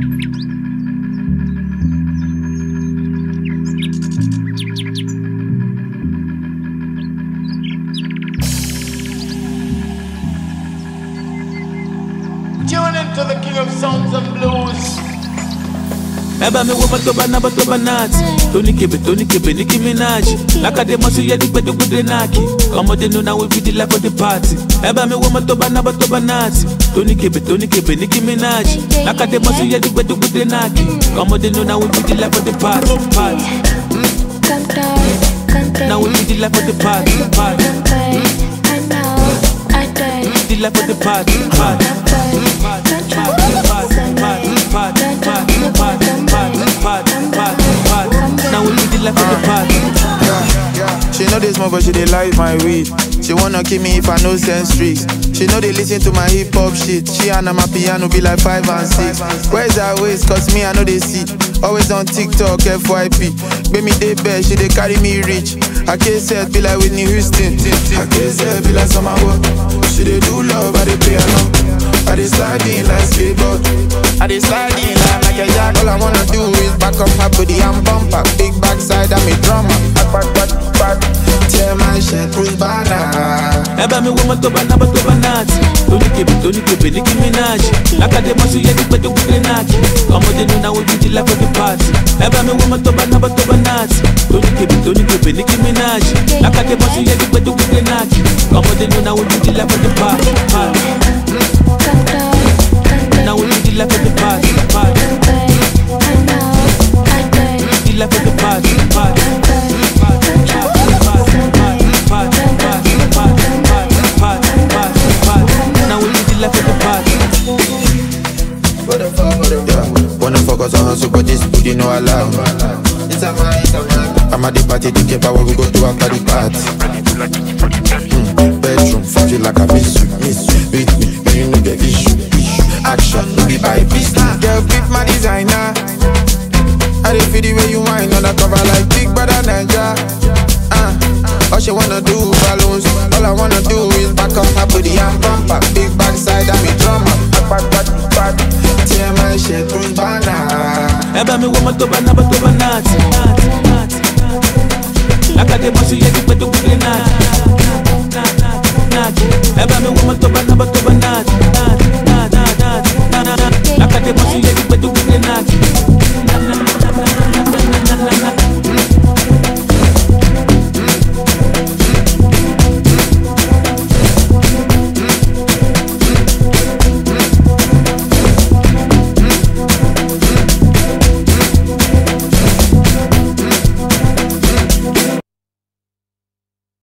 Tune into the king of sounds and blues. Eba me woman to banat. Tony Kebe, Nicki Minaj. Laka de masu ya dik bedu gudre naki. Come de no now we be the life of the party. Eba me woman to banat. Tony Kebe, Nicki Minaj. Laka de masu ya dik bedu gudre naki. Come de no now we be the life of the party. Now we be the life of the party. The life of the party. Now we be the life of the party. She know this more, but she dey like my weed. She wanna kill me if I know sense tricks. She know they listen to my hip hop shit. She and my piano be like 5 and 6. Where's her waist? Cause me I know they see. Always on TikTok, FYP. Make me dey best, she dey carry me rich. I can't say be like Whitney Houston. I can't say be like Summer Walk. She dey do love, I dey pay along. I dey slide in like skateboard. I dey slide in like a jack. All I wanna do is back up my body and bump up. Big backside, I'm a drummer. Tear my shirt through banana. Eba me woman to banat. Tony Kebe, Nicki Minaj. Laka de masu ya dik bedu gudre naki. Come de no now we be the life of the party. Eba me woman to banat. Tony Kebe, Nicki Minaj. Laka de masu ya dik bedu gudre naki. Come de no now we be the life of the party. Now we be the life of the party. The life of the party. Now we be the life of the party. Yeah, wanna focus on hustle, but this booty no allow. I'm at the party to keep power, we go to after the party. Bedroom, fuck you like I miss you. Beat me, when you know the issue. Action, no be by business. Girl, keep my designer. I dey feel the way you whine on the cover like Big Brother Ninja. All she wanna do balloons. All I wanna do is back up my booty and bump up. Big backside, I'm a drummer. Tear my shit through banana. Eba me woman to banat. Laka de masu ya dik bedu gudre naki. Eba me woman to banat. Laka de masu ya